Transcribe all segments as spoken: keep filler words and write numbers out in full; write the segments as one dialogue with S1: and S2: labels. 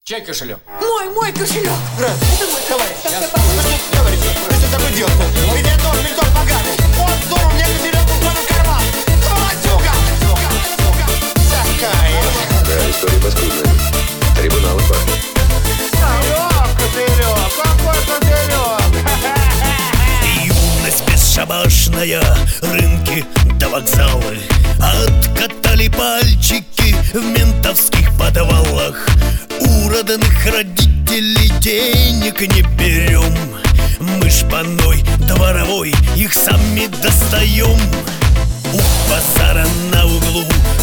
S1: Чей кошелек?
S2: Мой, мой кошелек!
S1: Раз, это мой товарищ. Я... Ну что говорите? Что такое дело-то? Ведь я тоже ментор поганый. Он дуру мне кошелек упал в карман. Сука! Сука! Сука! Такая.
S3: Да, история паскудная. Трибунал и парни.
S1: Кошелек, кошелек, какой кошелек?
S4: Юность бесшабашная, рынки до вокзалы откатали пальчики в ментовских подвалах. У родных родителей денег не берем, мы шпаной дворовой их сами достаем. У базара на углу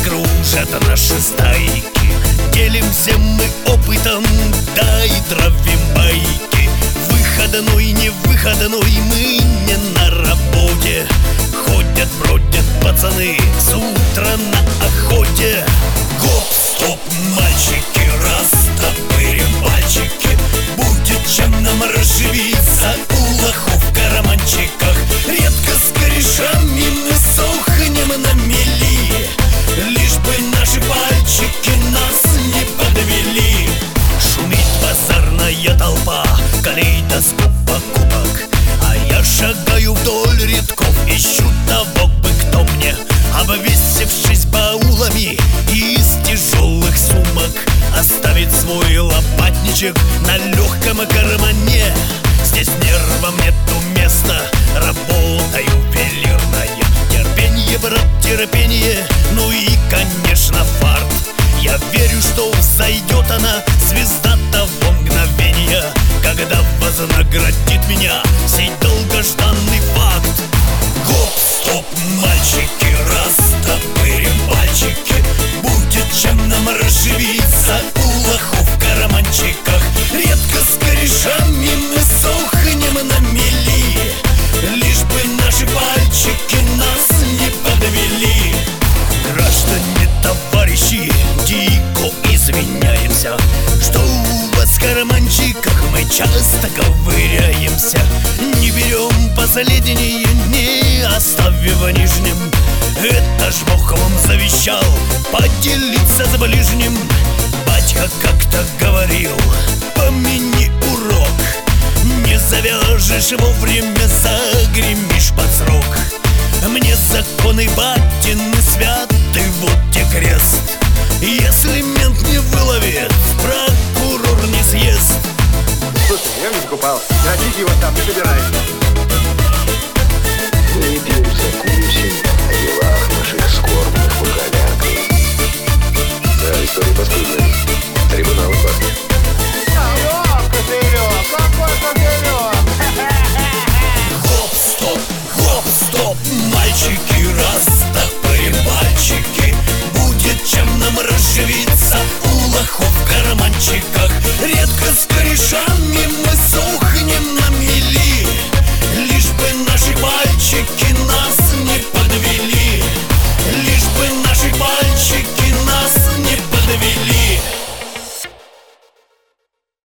S4: кружат наши стайки, делимся мы опытом, да и травим байки. Выходной, не выходной, мы не на работе. Ходят, бродят пацаны с утра на охоте. Гоп, стоп, мальчики, растопырим пальчики. Будет чем нам расшевиться у лохов в карманчиках. Редко с корешами мы сохнем на мели, лишь бы наши пальчики нас не подвели. Шумит базарная толпа, калейдоскоп покупок, а я шагаю вдоль рядков, ищу того бы, кто мне, обвесившись баулами из тяжелых сумок, оставит свой лопатничек на легком кармане. Здесь нервам нету места, работа ювелирная. Терпенье, брат, терпенье, ну и, конечно, фарт. Я верю, что взойдет она, звезда того мгновения, когда вознаградит меня сей долгожданный факт. Гоп, стоп, мальчики, растопырим пальчики. Будет чем нам расшевиться у лохов в карманчиках. Редко с корешами мы сохнем на мели, лишь бы наши пальчики нас не подвели. Граждане, товарищи, дико извиняемся, что у вас в карманчиках мы часто ковыряемся. Не берем последнее, не оставив нижним. Это ж Бог вам завещал поделиться с ближним. Батька как-то говорил, помяни урок. Не завяжешь вовремя, загремишь под срок. Мне законы батины святы, вот те крест. Если мент не выловит, прокурор не съест.
S1: Слушай, я не закупал. Родить его там не собираюсь.
S3: Выпьем, закусим о делах наших скорбных поколяков. Да, история паскудная. Трибунал и парни.